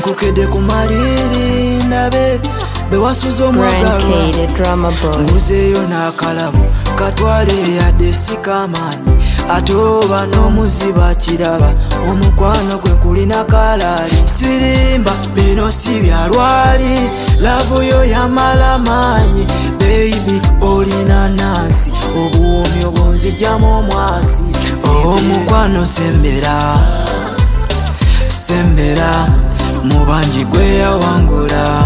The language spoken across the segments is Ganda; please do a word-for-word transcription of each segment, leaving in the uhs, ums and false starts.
nkukede ku maliri ndabe bewasuza omwagalwa nguzeeyo n'akalabo katwale yadde sikamaanyi ate oba n'omuziba kiraba omukwano gwe kulina kalaali sirimba bino si byalwali lavuyo yamala maanyi baby olina nansi obuwoomi obunzijjamu omwasi omukwano sembera sembera mubanji gwe yawangula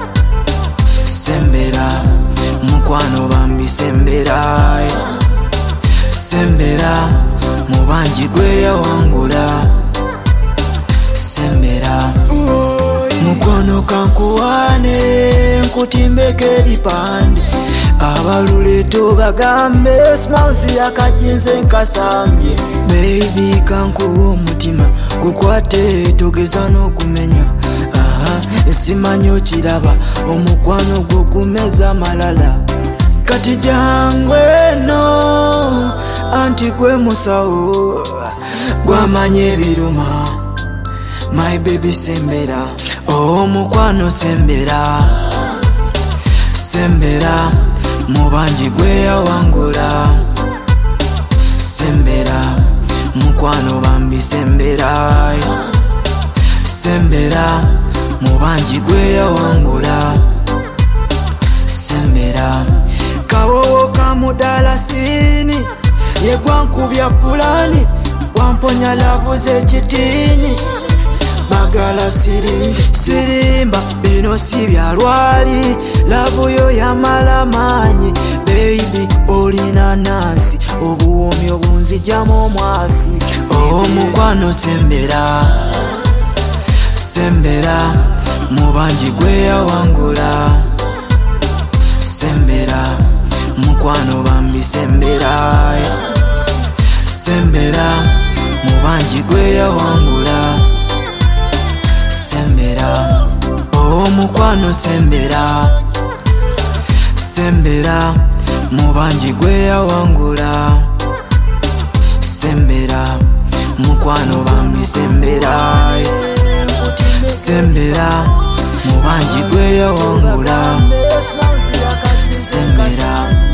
sembera mukwano bambi sembera sembera mubanji gwe yawangula sembera mukwano kankuwane nkutimbeko ebipande abaluleto bagambe smouse yakajinze nkasambye baby kankuwa omutima gukwate togeza n'okumenya simanyi okiraba omukwano gwo gumeza malala kati jangwe no anti gwe musawo gwamanya ebiruma my baby sembera omukwano sembera sembera mubanji gwe yawangula sembera mukwano bambi sembera sembera mubanji gwe yawangula sembera kawowo kamudalasini yegwankubya pulani wamponya lavu z'ekitiini bagala sirimba sirimba bino si byalwali lavuyo yamala maanyi baby olina nansi obuwoomi obunzijjamu omwasi omukwano sembera sembera mubanji gwe yawangula sembera mukwano bambi sembera sembera mubanji gwe yawangula sembera omukwano sembera sembera mubanji gwe yawangula sembera mukwano bambi sembera sembera mubanji gwe yawangula sembera